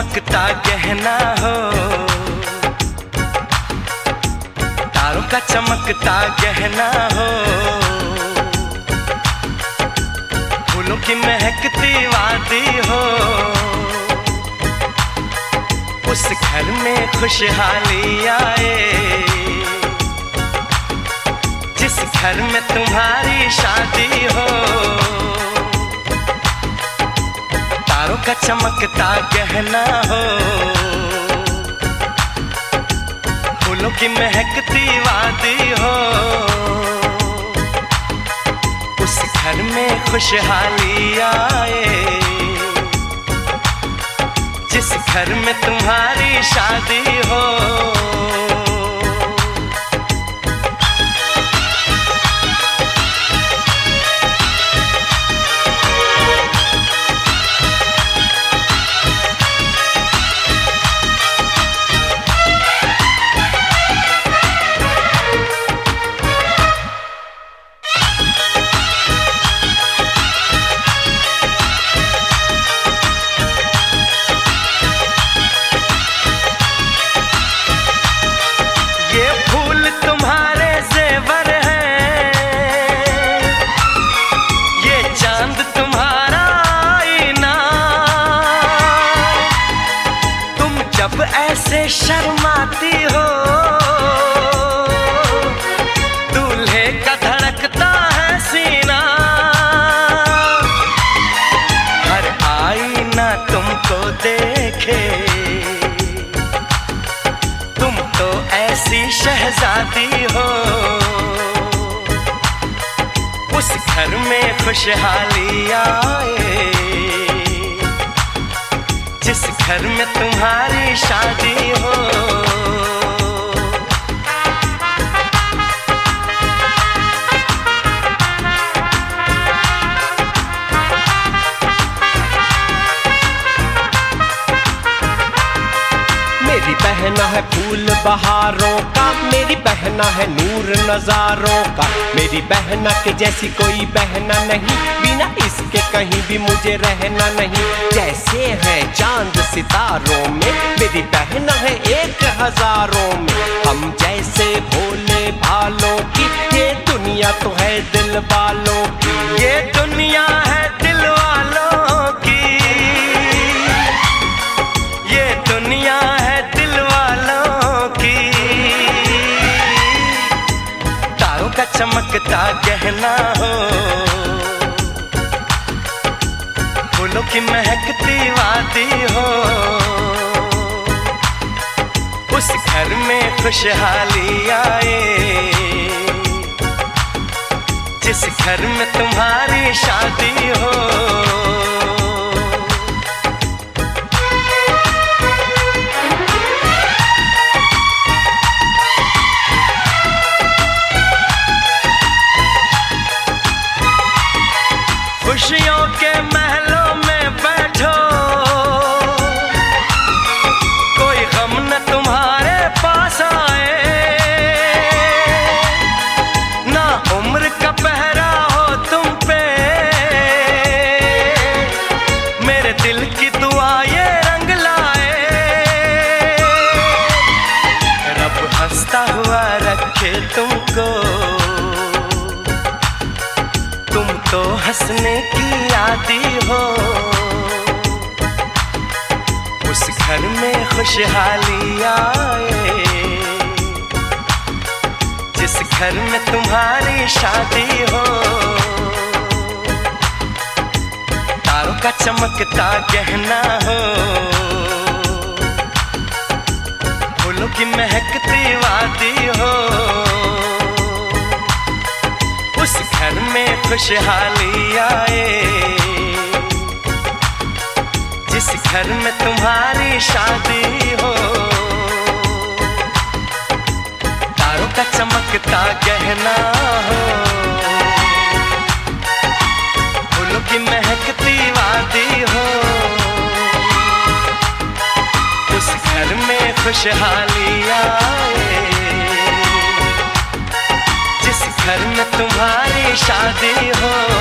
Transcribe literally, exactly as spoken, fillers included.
चमकता गहना हो, तारों का चमकता गहना हो, फूलों की महकती वादी हो, उस घर में खुशहाली आए जिस घर में तुम्हारी शादी हो। तारों का चमकता गहना हो, फूलों की महकती वादी हो, उस घर में खुशहाली आए जिस घर में तुम्हारी शादी हो। ऐसे शर्माती हो, दूल्हे का धड़कता है सीना, हर आईना तुमको देखे, तुम तो ऐसी शहजादी हो। उस घर में खुशहाली आए जिस घर में तुम्हारी शादी हो। मेरी बहना है फूल बहारों का, मेरी बहना है नूर नजारों का, मेरी बहना के जैसी कोई बहना नहीं, बिना इसके कहीं भी मुझे रहना नहीं। जैसे है चांद सितारों में, मेरी बहना है एक हजारों में, हम जैसे भोले भालों की, ये दुनिया तो है दिल वालों की, ये दुनिया है दिल वालों की, ये दुनिया है दिल वालों की। तारों का चमकता गहना हो, फूलों की महकती वादी हो, उस घर में खुशहाली आए जिस घर में तुम्हारी शादी हो। खुशियों के महलों में बैठो, कोई गम न तुम्हारे पास आए, ना उम्र का पहरा हो तुम पे, मेरे दिल की दुआ ये रंग लाए, रब हंसता हुआ रखे तुमको, तुम तो हंसने की आदी हो। उस घर में खुशहाली आए जिस घर में तुम्हारी शादी हो। तारों का चमकता गहना हो, फूलों की महकती वादी हो, उस घर में खुशहाली आए जिस घर में तुम्हारी शादी हो। तारों का चमकता गहना हो, फूलों की महकती वादी हो, उस घर में खुशहाली आए जिस घर में तुम्हारी शादी हो।